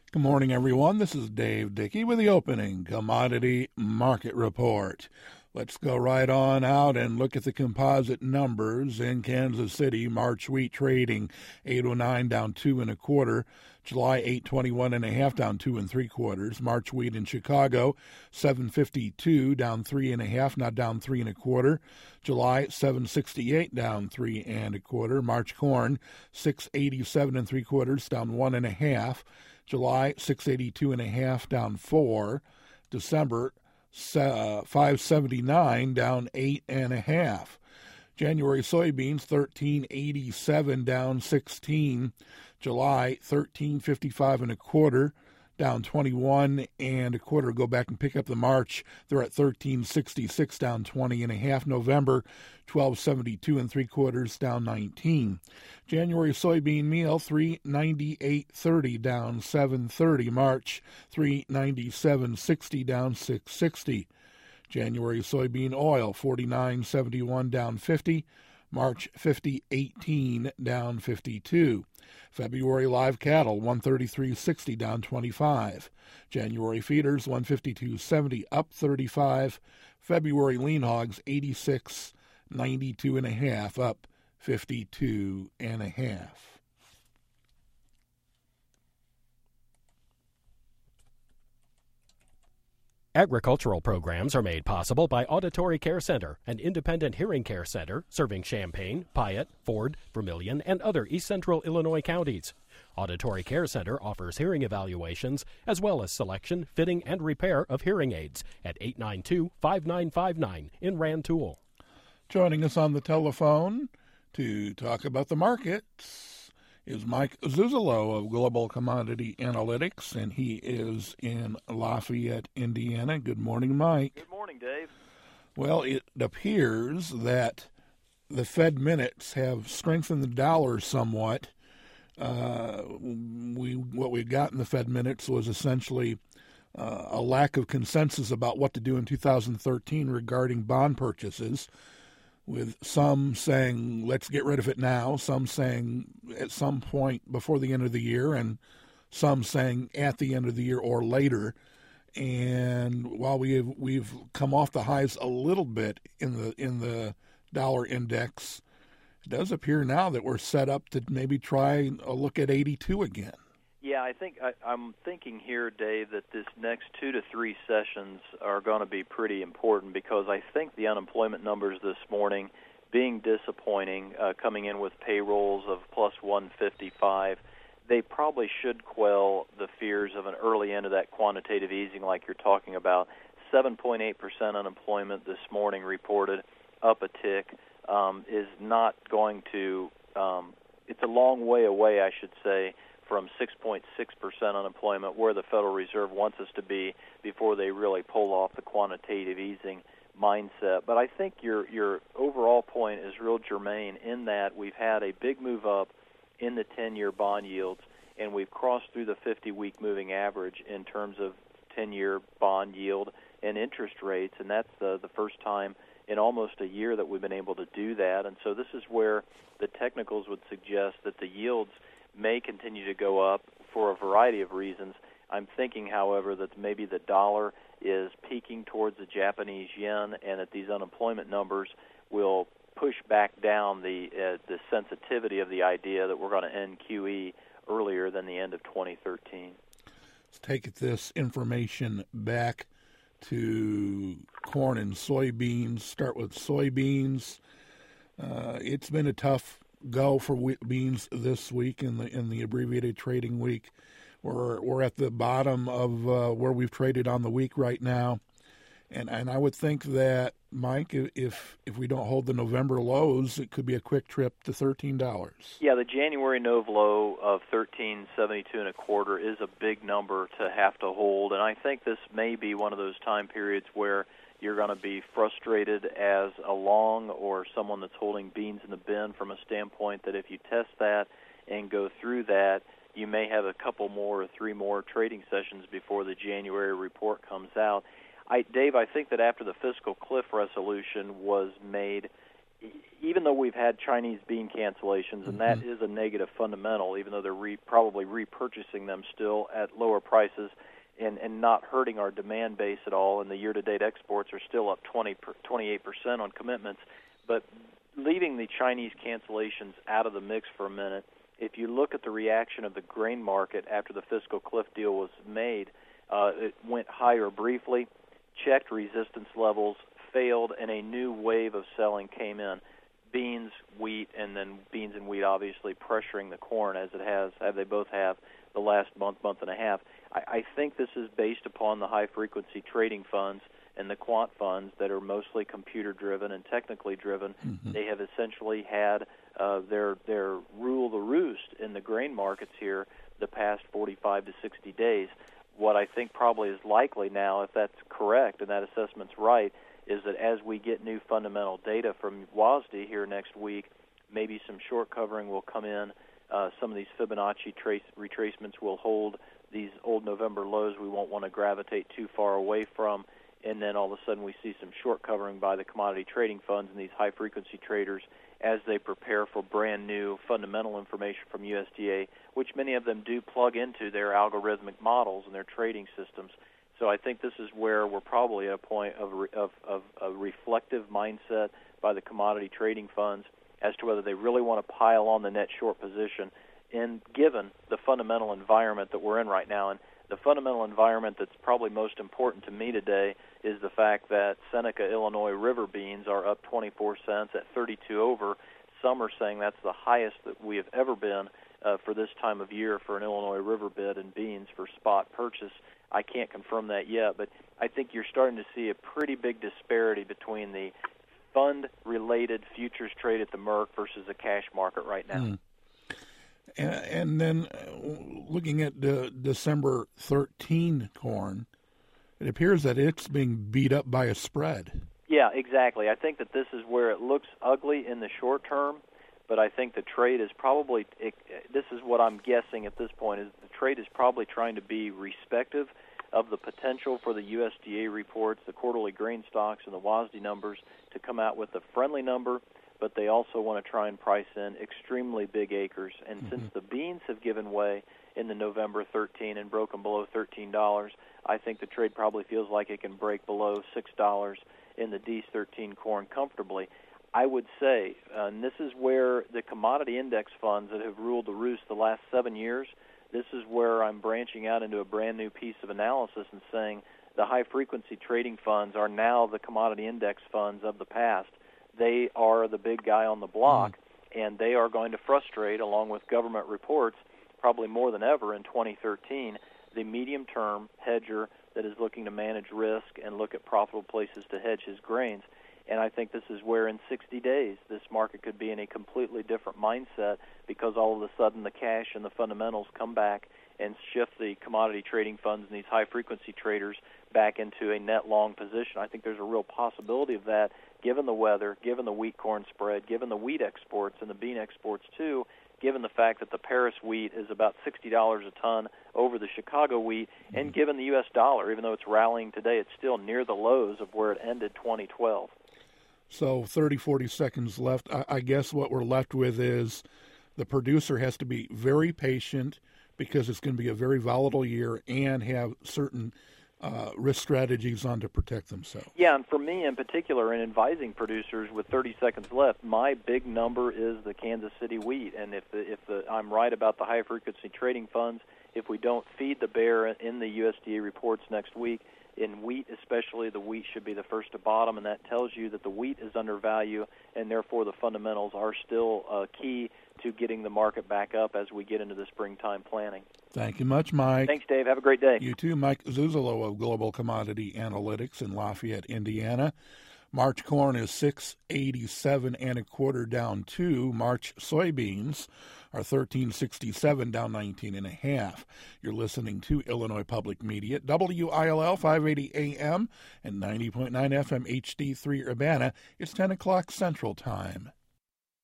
Good morning, everyone. This is Dave Dickey with the opening commodity market report. Let's go right on out and look at the composite numbers in Kansas City. March wheat trading 809 down 2 1/4. July 821 1/2 down 2 3/4. March wheat in Chicago 752 down 3 1/2, not down 3 1/4. July 768 down 3 1/4. March corn 687 3/4 down 1 1/2. July 682 1/2 down 4. December 579 down 8 1/2. January soybeans 1387 down 16. July 1355 1/4 down 21 1/4. Go back and pick up the March. They're at 1366 down 20 1/2. November 1272 3/4 down 19. January soybean meal 398.30 down 7.30. March 397.60 down 6.60. January soybean oil 49.71 down 50. March 50.18 down 52. February live cattle 133.60 down 25. January feeders 152.70 up 35. February lean hogs 86.92 1/2 up 52 1/2. Agricultural programs are made possible by Auditory Care Center, an independent hearing care center serving Champaign, Piatt, Ford, Vermilion, and other East Central Illinois counties. Auditory Care Center offers hearing evaluations as well as selection, fitting, and repair of hearing aids at 892-5959 in Rantoul. Joining us on the telephone to talk about the markets is Mike Zuzolo of Global Commodity Analytics, and he is in Lafayette, Indiana. Good morning, Mike. Good morning, Dave. Well, it appears that the Fed minutes have strengthened the dollar somewhat. What we got in the Fed minutes was essentially a lack of consensus about what to do in 2013 regarding bond purchases, with some saying, let's get rid of it now, some saying at some point before the end of the year, and some saying at the end of the year or later. And while we've come off the highs a little bit in the dollar index, it does appear now that we're set up to maybe try a look at 82 again. Yeah, I'm thinking here, Dave, that this next 2 to 3 sessions are going to be pretty important, because I think the unemployment numbers this morning being disappointing, coming in with payrolls of plus 155, they probably should quell the fears of an early end of that quantitative easing like you're talking about. 7.8% unemployment this morning reported, up a tick, is not going to, it's a long way away, I should say, from 6.6% unemployment, where the Federal Reserve wants us to be before they really pull off the quantitative easing mindset. But I think your overall point is real germane in that we've had a big move up in the 10-year bond yields, and we've crossed through the 50-week moving average in terms of 10-year bond yield and interest rates, and that's the first time in almost a year that we've been able to do that. And so this is where the technicals would suggest that the yields may continue to go up for a variety of reasons. I'm thinking, however, that maybe the dollar is peaking towards the Japanese yen, and that these unemployment numbers will push back down the sensitivity of the idea that we're going to end QE earlier than the end of 2013. Let's take this information back to corn and soybeans. Start with soybeans. It's been a tough go for beans this week in the abbreviated trading week. We're at the bottom of where we've traded on the week right now, and I would think that, Mike, if we don't hold the November lows, it could be a quick trip to $13. Yeah, the January Nov low of 13.72 1/4 is a big number to have to hold, and I think this may be one of those time periods where you're going to be frustrated as a long or someone that's holding beans in the bin from a standpoint that if you test that and go through that, you may have a couple more or 3 more trading sessions before the January report comes out. Dave, I think that after the fiscal cliff resolution was made, even though we've had Chinese bean cancellations, and that is a negative fundamental, even though they're probably repurchasing them still at lower prices and not hurting our demand base at all, and the year-to-date exports are still up 28% on commitments. But leaving the Chinese cancellations out of the mix for a minute, if you look at the reaction of the grain market after the fiscal cliff deal was made, it went higher briefly, checked resistance levels, failed, and a new wave of selling came in. Beans, wheat, and then beans and wheat obviously pressuring the corn as they both have the last month and a half. I think this is based upon the high-frequency trading funds and the quant funds that are mostly computer-driven and technically driven. They have essentially had their rule the roost in the grain markets here the past 45 to 60 days. What I think probably is likely now, if that's correct and that assessment's right, is that as we get new fundamental data from WASDE here next week, maybe some short covering will come in. Some of these Fibonacci retracements will hold these old November lows we won't want to gravitate too far away from, and then all of a sudden we see some short covering by the commodity trading funds and these high-frequency traders as they prepare for brand new fundamental information from USDA, which many of them do plug into their algorithmic models and their trading systems. So I think this is where we're probably at a point of a reflective mindset by the commodity trading funds as to whether they really want to pile on the net short position, and given the fundamental environment that we're in right now. And the fundamental environment that's probably most important to me today is the fact that Seneca, Illinois river beans are up 24 cents at 32 over. Some are saying that's the highest that we have ever been for this time of year for an Illinois river bid in beans for spot purchase. I can't confirm that yet, but I think you're starting to see a pretty big disparity between the fund-related futures trade at the Merc versus the cash market right now. And then looking at the December 13 corn, it appears that it's being beat up by a spread. Yeah, exactly. I think that this is where it looks ugly in the short term, but I think the trade is probably, this is what I'm guessing at this point, is the trade is probably trying to be respective of the potential for the USDA reports, the quarterly grain stocks, and the WASDE numbers to come out with a friendly number, but they also want to try and price in extremely big acres. And since the beans have given way in the November 13 and broken below $13, I think the trade probably feels like it can break below $6 in the D13 corn comfortably. I would say, and this is where the commodity index funds that have ruled the roost the last 7 years, this is where I'm branching out into a brand new piece of analysis and saying the high-frequency trading funds are now the commodity index funds of the past. They are the big guy on the block, and they are going to frustrate, along with government reports, probably more than ever in 2013, the medium-term hedger that is looking to manage risk and look at profitable places to hedge his grains. And I think this is where in 60 days this market could be in a completely different mindset because all of a sudden the cash and the fundamentals come back and shift the commodity trading funds and these high-frequency traders back into a net long position. I think there's a real possibility of that given the weather, given the wheat-corn spread, given the wheat exports and the bean exports too, given the fact that the Paris wheat is about $60 a ton over the Chicago wheat, and given the U.S. dollar, even though it's rallying today, it's still near the lows of where it ended 2012. So 30, 40 seconds left. I guess what we're left with is the producer has to be very patient because it's going to be a very volatile year and have certain risk strategies on to protect themselves. Yeah, and for me in particular, in advising producers with 30 seconds left, my big number is the Kansas City wheat. And if I'm right about the high-frequency trading funds, if we don't feed the bear in the USDA reports next week, in wheat especially, the wheat should be the first to bottom, and that tells you that the wheat is undervalued, and therefore the fundamentals are still key to getting the market back up as we get into the springtime planning. Thank you much, Mike. Thanks, Dave. Have a great day. You too. Mike Zuzolo of Global Commodity Analytics in Lafayette, Indiana. March corn is 6.87 1/4 down 2. March soybeans are 13.67 down 19.5. You're listening to Illinois Public Media, WILL 580 AM and 90.9 FM HD3 Urbana. It's 10 o'clock Central Time.